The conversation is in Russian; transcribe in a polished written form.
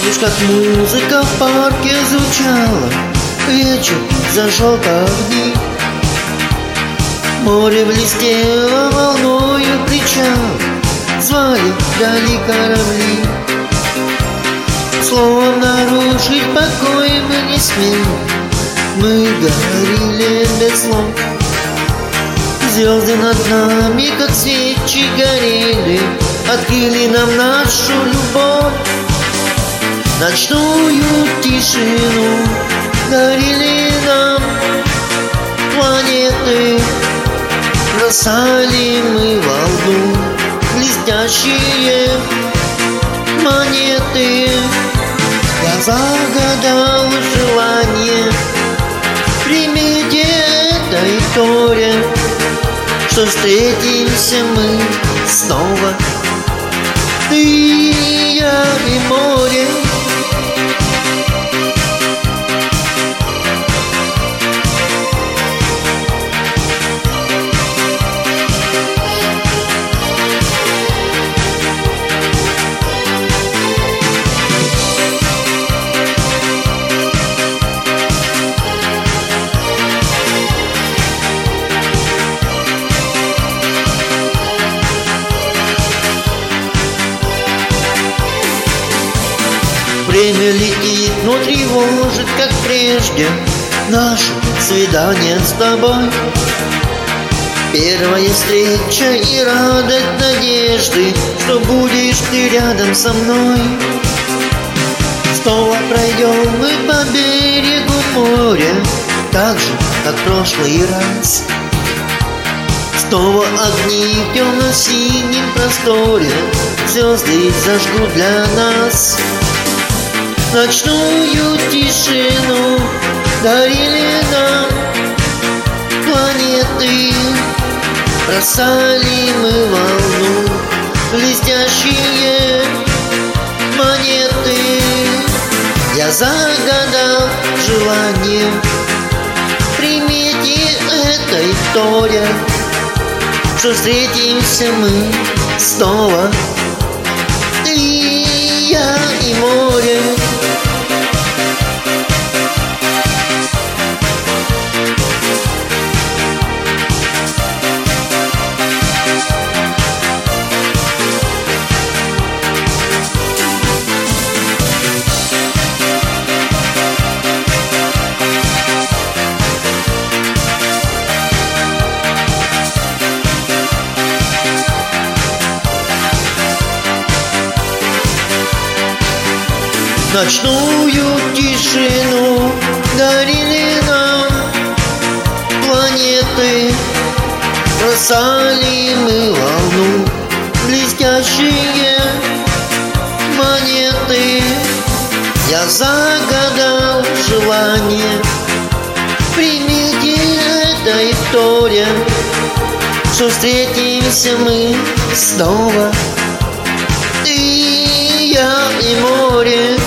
Слышь, как музыка в парке звучала, вечер зашел как дни. Море блестело волною причал, звали вдали корабли. Словом нарушить покой мы не смели, мы говорили без слов. Звезды над нами, как свечи, горели, открыли нам нашу любовь. Ночную тишину дарили нам планеты. Бросали мы во лбу блестящие монеты. Я загадал желание в примете этой торе, что встретимся мы снова, ты, я и море. Время летит, но тревожит, как прежде, наше свидание с тобой. Первая встреча и радость надежды, что будешь ты рядом со мной. Снова пройдем мы по берегу моря, так же, как в прошлый раз. Снова огни в темно-синем просторе, звезды зажгут для нас. Ночную тишину дарили нам планеты. Бросали мы волну блестящие монеты. Я загадал желание в примете этой торе, что встретимся мы снова, ты, я и море. Ночную тишину дарили нам планеты. Бросали мы волну блестящие монеты. Я загадал желание в примете этой торе, что встретимся мы снова, ты, я и море.